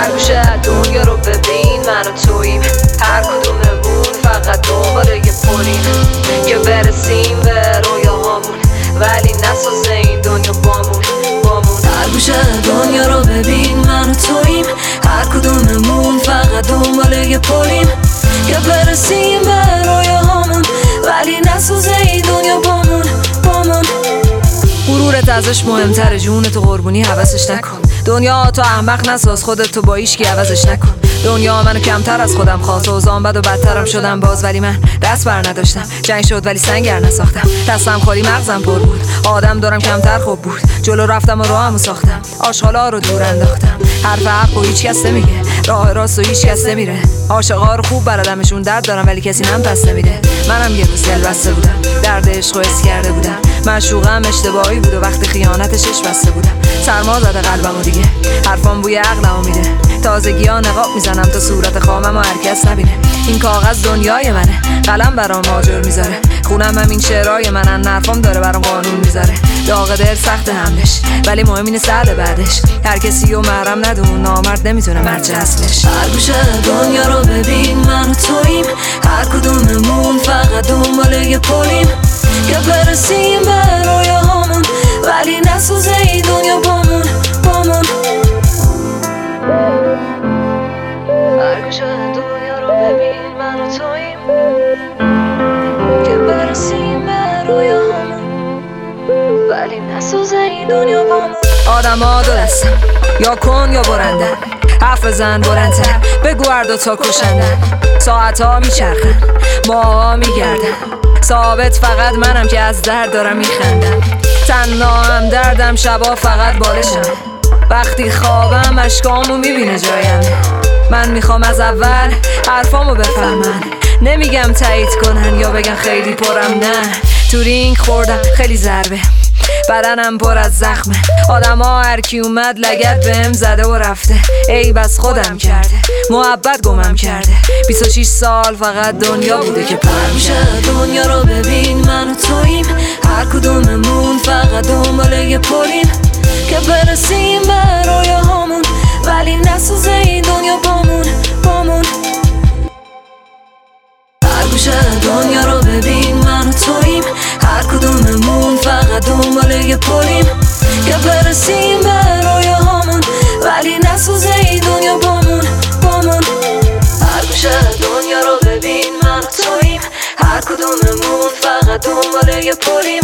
هر گوشه دنیا رو ببین من و توییم، هر کدوممون فقط دنبال یه پلیم که برسیم به رویاهامون، ولی نسازه این دنیا بامون. هر گوشه دنیا رو ببین من و توییم، هر کدوممون فقط دنبال یه پلیم که برسیم به رویاهامون، ولی نسازه این دنیا بامون. غرورت ازش مهمتره، جونتو قربونی حواسش نکن. دنیا تو احمق نساز، خودت تو با هیچکی عوضش نکن. دنیا منو کمتر از خودم خواست، اوضاعم بد و بدترم شدم باز، ولی من دست بر نداشتم. جنگ شد ولی سنگر نساختم، دستم خالی مغزم پر بود. آدم دارم کمتر خوب بود، جلو رفتم و راهمو ساختم. آشغالا رو دور انداختم، حرف حق و هیچ کس نمیگه، راه راست و هیچ کس نمیره. عاشقا رو خوب بلدمشون، درد دارم ولی کسی نم پس نمیده. منم یه روز دل بسته بودم، درد عشق و حس کرده بودم. معشوقم اشتباهی بود و وقتی خیانتش بسته بودم. سرما زده قلبم و دیگه حرفام بوی عقلمو میده. تازگی ها نقاب میزنم تا صورت خامم و هر کس نبینه. این کاغذ دنیای منه، قلم برام آجر میذاره. خونم همین شعرهای منن، حرفام داره برام قانون میذاره. داغ دل سخت حملش، ولی مهم اینه سعد بعدش. هر کسی رو محرم ندون، نامرد نمیتونه مرچه اصلش. هر گوشه دنیا رو ببین من و توییم، هر کدوممون فقط دنبال یه پلیم که برسیم به رویاهامون، ولی نسازه این دنیا بامون. هر گوشه دنیا رو ببین من و توییم که برسیم به رویاهامون، ولی نسازه این دنیا بامون. آدم ها دو دستن، یا کن یا برندن. حرف بزن بلندتر، بگو هر دوتا کشندن. ساعت ها میچرخن، ماها میگردن. ثابت فقط منم که از درد دارم میخندم. تنها هم دردم، شبا فقط بالشم. وقتی خوابم اشکامو میبینه جایم. من میخوام از اول حرفامو بفهمن، نمیگم تایید کنن یا بگن خیلی پرم، نه. تو رینگ خوردم خیلی ضربه، بدنم پر از زخمه. آدم ها هر کی اومد لگد بهم زده و رفته. ای بس خودم کرده، محبت گمم کرده. 26 سال فقط دنیا بوده که پر میشه. دنیا رو ببین من و توییم، هر کدوممون فقط دنبال یه پلیم که برسیم به رویاهامون، ولی نسازه این دنیا بامون. هر گوشه دنیا رو ببین من و توییم، هر کدوممون فقط دنبال یه پلیم که برسیم به رویاهامون، ولی نسازه این دنیا بامون. هر گوشه دنیا رو ببین من و توییم، هر کدوممون فقط دنبال یه پلیم